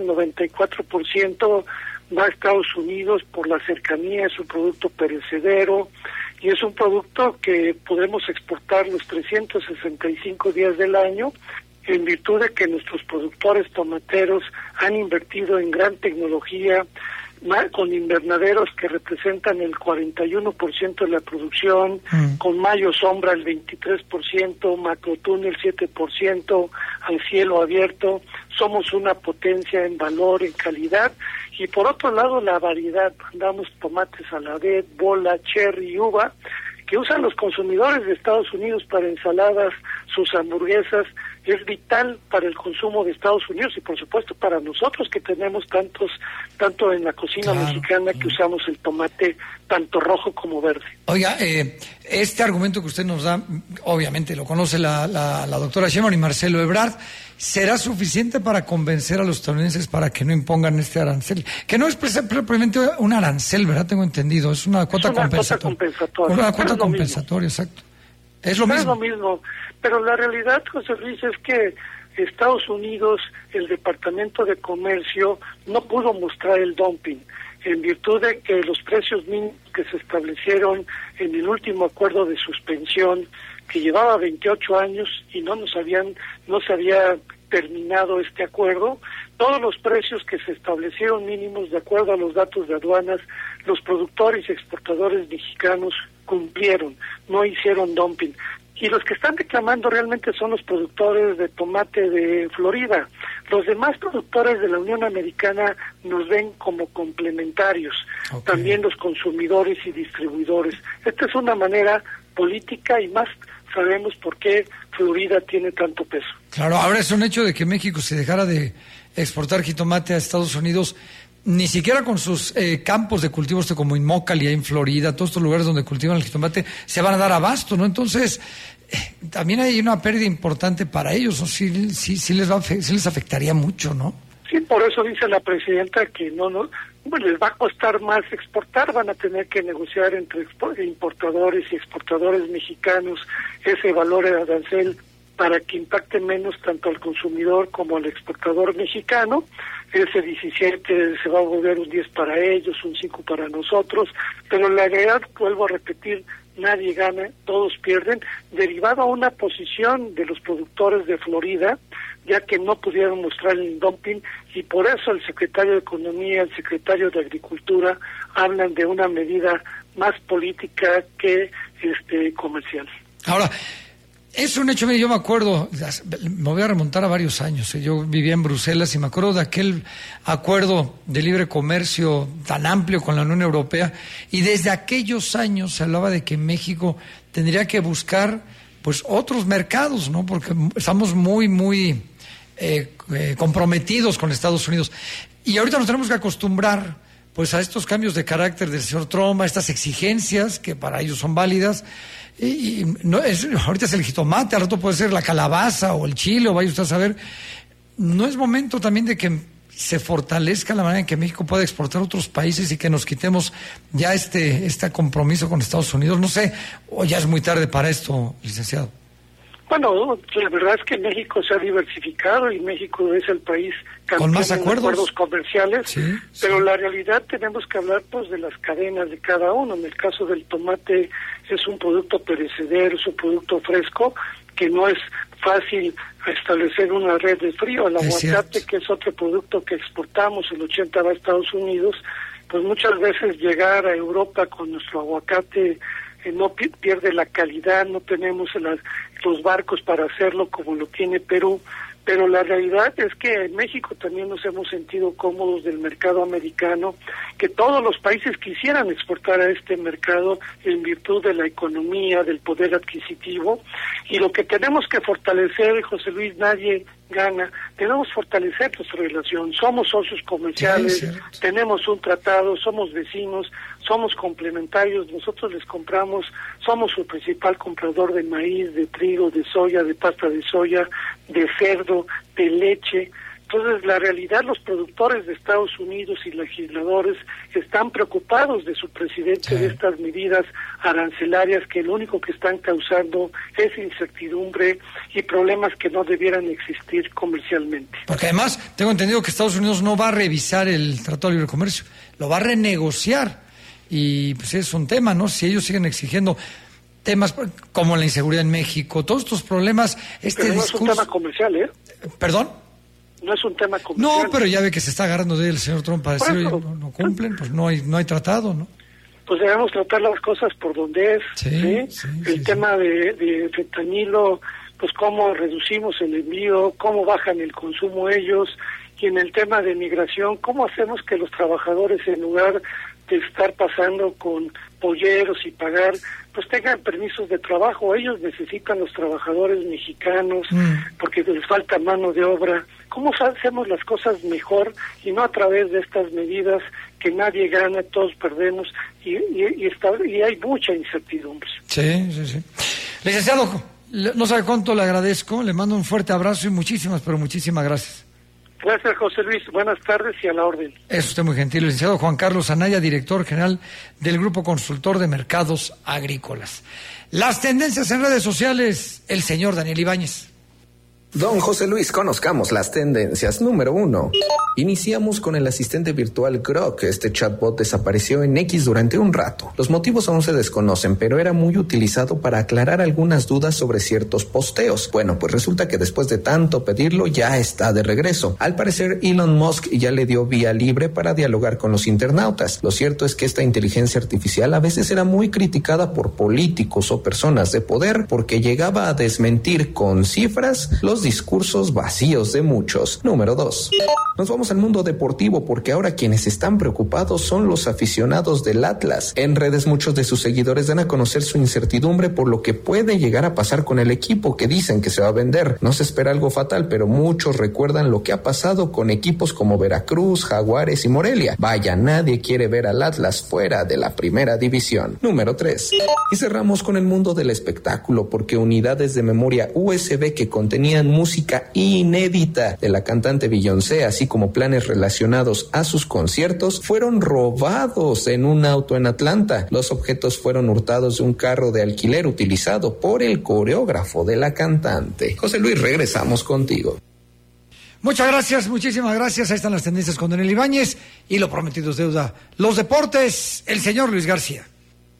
S6: 94% va a Estados Unidos por la cercanía, es un producto perecedero y es un producto que podemos exportar los 365 días del año, en virtud de que nuestros productores tomateros han invertido en gran tecnología, con invernaderos que representan el 41% de la producción, con mayo sombra el 23%, macrotúnel 7%, al cielo abierto. Somos una potencia en valor, en calidad, y por otro lado la variedad. Damos tomates a la vez, bola, cherry, uva, que usan los consumidores de Estados Unidos para ensaladas, sus hamburguesas, es vital para el consumo de Estados Unidos y por supuesto para nosotros que tenemos tanto en la cocina mexicana que usamos el tomate tanto rojo como verde.
S2: Oiga, este argumento que usted nos da, obviamente lo conoce la doctora Sheinbaum y Marcelo Ebrard, ¿será suficiente para convencer a los estadounidenses para que no impongan este arancel? Que no es propiamente un arancel, ¿verdad? Tengo entendido, es una cuota compensatoria. Una cuota compensatoria, exacto. Es lo mismo.
S6: Pero la realidad, José Luis, es que Estados Unidos, el Departamento de Comercio, no pudo mostrar el dumping, en virtud de que los precios mínimos que se establecieron en el último acuerdo de suspensión, que llevaba 28 años y no se había terminado este acuerdo, todos los precios que se establecieron mínimos de acuerdo a los datos de aduanas, los productores y exportadores mexicanos cumplieron, no hicieron dumping. Y los que están reclamando realmente son los productores de tomate de Florida. Los demás productores de la Unión Americana nos ven como complementarios, también los consumidores y distribuidores. Esta es una manera política y más sabemos por qué Florida tiene tanto peso.
S2: Claro, ahora es un hecho de que México se dejara de exportar jitomate a Estados Unidos, ni siquiera con sus campos de cultivos como en Immokalee, en Florida, todos estos lugares donde cultivan el jitomate, se van a dar abasto, ¿no? Entonces, también hay una pérdida importante para ellos, ¿no? Sí les afectaría mucho, ¿no?
S6: Sí, por eso dice la presidenta que bueno, les va a costar más exportar, van a tener que negociar entre importadores y exportadores mexicanos ese valor de arancel para que impacte menos tanto al consumidor como al exportador mexicano. Ese 17 se va a volver un 10 para ellos, un 5 para nosotros, pero en la realidad, vuelvo a repetir, nadie gana, todos pierden, derivado a una posición de los productores de Florida, ya que no pudieron mostrar el dumping, y por eso el secretario de Economía, el secretario de Agricultura, hablan de una medida más política que comercial.
S2: Ahora, es un hecho, yo me acuerdo, me voy a remontar a varios años, yo vivía en Bruselas y me acuerdo de aquel acuerdo de libre comercio tan amplio con la Unión Europea, y desde aquellos años se hablaba de que México tendría que buscar pues otros mercados, ¿no? Porque estamos muy comprometidos con Estados Unidos, y ahorita nos tenemos que acostumbrar pues a estos cambios de carácter del señor Trump, a estas exigencias que para ellos son válidas. Y no ahorita es el jitomate, al rato puede ser la calabaza o el chile, o vaya usted a saber. ¿No es momento también de que se fortalezca la manera en que México pueda exportar a otros países y que nos quitemos ya este compromiso con Estados Unidos? No sé, o ya es muy tarde para esto, licenciado.
S6: Bueno, la verdad es que México se ha diversificado y México es el país
S2: con más
S6: acuerdos comerciales, sí. Pero la realidad tenemos que hablar pues de las cadenas de cada uno. En el caso del tomate es un producto perecedero, es un producto fresco que no es fácil establecer una red de frío. El aguacate, que es otro producto que exportamos, el 80 va a Estados Unidos, pues muchas veces llegar a Europa con nuestro aguacate no pierde la calidad, no tenemos los barcos para hacerlo como lo tiene Perú, pero la realidad es que en México también nos hemos sentido cómodos del mercado americano, que todos los países quisieran exportar a este mercado en virtud de la economía, del poder adquisitivo, y lo que tenemos que fortalecer, José Luis, nadie gana, debemos fortalecer nuestra relación, somos socios comerciales, sí, tenemos un tratado, somos vecinos, somos complementarios, nosotros les compramos, somos su principal comprador de maíz, de trigo, de soya, de pasta de soya, de cerdo, de leche. Entonces, la realidad, los productores de Estados Unidos y legisladores están preocupados de su presidente, de estas medidas arancelarias que lo único que están causando es incertidumbre y problemas que no debieran existir comercialmente.
S2: Porque además, tengo entendido que Estados Unidos no va a revisar el Tratado de Libre Comercio, lo va a renegociar. Y pues es un tema, ¿no? Si ellos siguen exigiendo temas como la inseguridad en México, todos estos problemas,
S6: pero no es un tema comercial, ¿eh?
S2: ¿Perdón?
S6: No es un tema comercial.
S2: No, pero ya ve que se está agarrando de él el señor Trump para decir, oye, no cumplen, pues no hay tratado, ¿no?
S6: Pues debemos tratar las cosas por donde es, ¿sí? El tema de fentanilo, pues cómo reducimos el envío, cómo bajan el consumo ellos, y en el tema de migración, cómo hacemos que los trabajadores, en lugar de estar pasando con polleros y pagar, pues tengan permisos de trabajo. Ellos necesitan los trabajadores mexicanos porque les falta mano de obra. ¿Cómo hacemos las cosas mejor y no a través de estas medidas que nadie gana, todos perdemos y hay mucha incertidumbre?
S2: Sí. Licenciado, no sabe cuánto le agradezco, le mando un fuerte abrazo y muchísimas gracias.
S6: Gracias, José Luis. Buenas tardes y a la orden.
S2: Es usted muy gentil. Licenciado Juan Carlos Anaya, director general del Grupo Consultor de Mercados Agrícolas. Las tendencias en redes sociales, el señor Daniel Ibáñez.
S7: Don José Luis, conozcamos las tendencias. Número 1. Iniciamos con el asistente virtual Grok. Este chatbot desapareció en X durante un rato. Los motivos aún se desconocen, pero era muy utilizado para aclarar algunas dudas sobre ciertos posteos. Bueno, pues resulta que después de tanto pedirlo, ya está de regreso. Al parecer, Elon Musk ya le dio vía libre para dialogar con los internautas. Lo cierto es que esta inteligencia artificial a veces era muy criticada por políticos o personas de poder porque llegaba a desmentir con cifras los discursos vacíos de muchos. Número 2. Nos vamos al mundo deportivo porque ahora quienes están preocupados son los aficionados del Atlas. En redes muchos de sus seguidores dan a conocer su incertidumbre por lo que puede llegar a pasar con el equipo que dicen que se va a vender. No se espera algo fatal, pero muchos recuerdan lo que ha pasado con equipos como Veracruz, Jaguares y Morelia. Vaya, nadie quiere ver al Atlas fuera de la primera división. Número 3. Y cerramos con el mundo del espectáculo porque unidades de memoria USB que contenían música inédita de la cantante Beyoncé, así como planes relacionados a sus conciertos, fueron robados en un auto en Atlanta. Los objetos fueron hurtados de un carro de alquiler utilizado por el coreógrafo de la cantante. José Luis, regresamos contigo.
S2: Muchas gracias, muchísimas gracias. Ahí están las tendencias con Daniel Ibáñez y lo prometido es deuda. Los deportes, el señor Luis García.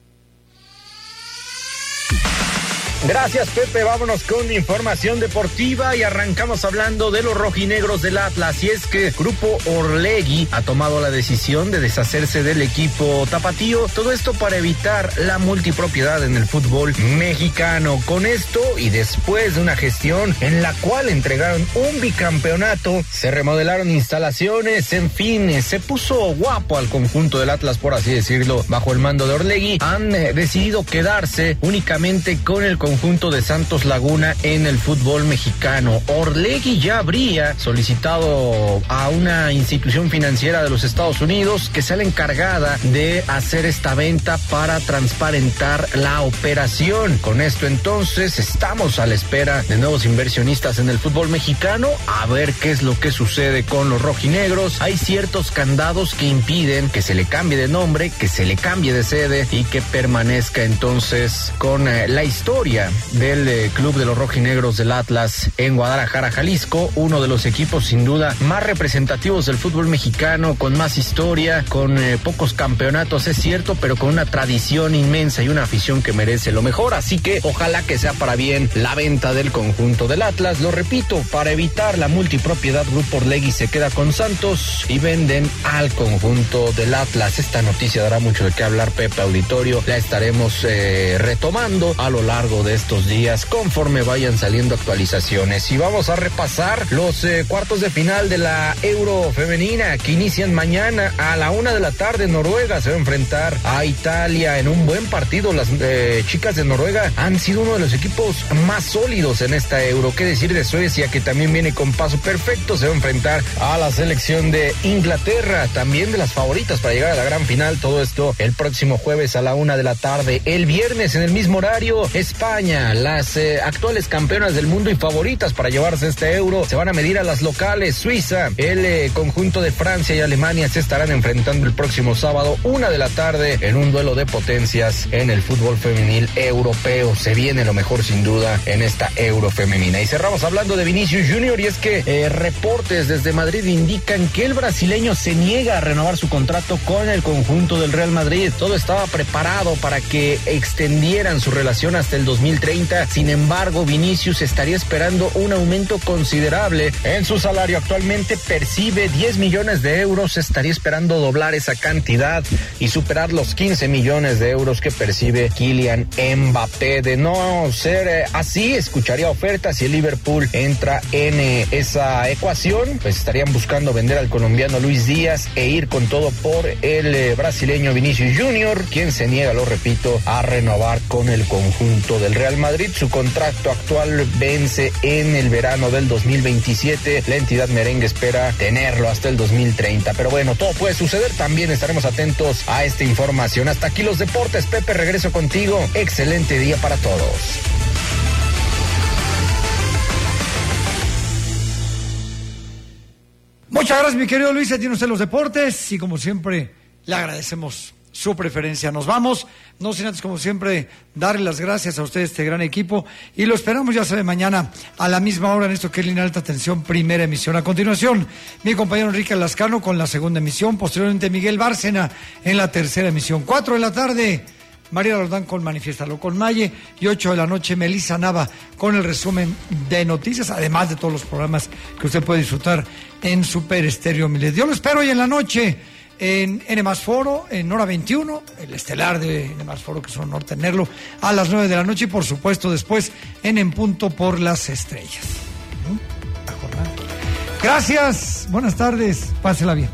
S8: Gracias, Pepe. Vámonos con información deportiva y arrancamos hablando de los rojinegros del Atlas. Y es que Grupo Orlegui ha tomado la decisión de deshacerse del equipo tapatío. Todo esto para evitar la multipropiedad en el fútbol mexicano. Con esto y después de una gestión en la cual entregaron un bicampeonato, se remodelaron instalaciones, en fin, se puso guapo al conjunto del Atlas, por así decirlo, bajo el mando de Orlegui. Han decidido quedarse únicamente con el conjunto de Santos Laguna en el fútbol mexicano. Orlegui ya habría solicitado a una institución financiera de los Estados Unidos que sea la encargada de hacer esta venta para transparentar la operación. Con esto entonces estamos a la espera de nuevos inversionistas en el fútbol mexicano, a ver qué es lo que sucede con los rojinegros. Hay ciertos candados que impiden que se le cambie de nombre, que se le cambie de sede y que permanezca entonces con la historia del club de los rojinegros del Atlas en Guadalajara, Jalisco, uno de los equipos sin duda más representativos del fútbol mexicano, con más historia, con pocos campeonatos, es cierto, pero con una tradición inmensa y una afición que merece lo mejor, así que ojalá que sea para bien la venta del conjunto del Atlas. Lo repito, para evitar la multipropiedad, Grupo Orlegui se queda con Santos y venden al conjunto del Atlas. Esta noticia dará mucho de qué hablar, Pepe Auditorio, la estaremos retomando a lo largo de estos días conforme vayan saliendo actualizaciones. Y vamos a repasar los cuartos de final de la Euro femenina que inician mañana a la 1:00 p.m. Noruega se va a enfrentar a Italia en un buen partido. Las chicas de Noruega han sido uno de los equipos más sólidos en esta Euro. Qué decir de Suecia, que también viene con paso perfecto, se va a enfrentar a la selección de Inglaterra, también de las favoritas para llegar a la gran final. Todo esto el próximo jueves a la 1:00 p.m. El viernes en el mismo horario, España, las actuales campeonas del mundo y favoritas para llevarse este Euro, se van a medir a las locales. Suiza, el conjunto de Francia y Alemania se estarán enfrentando el próximo sábado 1:00 p.m. en un duelo de potencias en el fútbol femenil europeo. Se viene lo mejor sin duda en esta Euro femenina. Y cerramos hablando de Vinicius Junior, y es que reportes desde Madrid indican que el brasileño se niega a renovar su contrato con el conjunto del Real Madrid. Todo estaba preparado para que extendieran su relación hasta el 2020. 2030. Sin embargo, Vinicius estaría esperando un aumento considerable en su salario. Actualmente percibe 10 millones de euros, estaría esperando doblar esa cantidad y superar los 15 millones de euros que percibe Kylian Mbappé. De no ser así, escucharía ofertas y el Liverpool entra en esa ecuación, pues estarían buscando vender al colombiano Luis Díaz e ir con todo por el brasileño Vinicius Junior, quien se niega, lo repito, a renovar con el conjunto del Real Madrid. Su contrato actual vence en el verano del 2027. La entidad merengue espera tenerlo hasta el 2030. Pero bueno, todo puede suceder. También estaremos atentos a esta información. Hasta aquí los deportes. Pepe, regreso contigo. Excelente día para todos.
S2: Muchas gracias, mi querido Luis. Tiene usted los deportes y como siempre le agradecemos su preferencia. Nos vamos, no sin antes, como siempre, darle las gracias a ustedes, este gran equipo, y lo esperamos, ya sabe, mañana a la misma hora en esto que es Línea Alta Tensión, primera emisión. A continuación, mi compañero Enrique Lascano con la segunda emisión, posteriormente Miguel Bárcena en la tercera emisión. 4 de la tarde, María Rodán con Manifiéstalo con Maye, y 8 de la noche, Melissa Nava con el resumen de noticias, además de todos los programas que usted puede disfrutar en Super Estéreo Milet. Yo lo espero hoy en la noche en N+ Foro, en hora 21, el estelar de N+ Foro, que es un honor tenerlo, a las 9 de la noche, y por supuesto después en Punto por las Estrellas. Gracias, buenas tardes, pásela bien.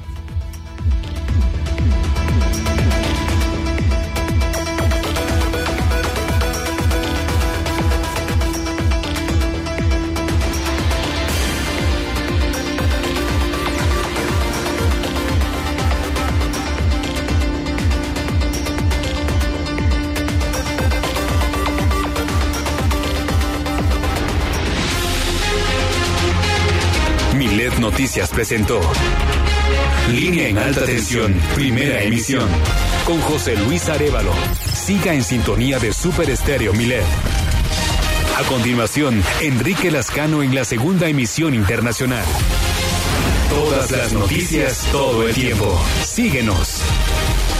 S1: Noticias presentó Línea en Alta Tensión, primera emisión, con José Luis Arévalo. Siga en sintonía de Super Estéreo Milet. A continuación, Enrique Lascano en la segunda emisión internacional. Todas las noticias, todo el tiempo. Síguenos.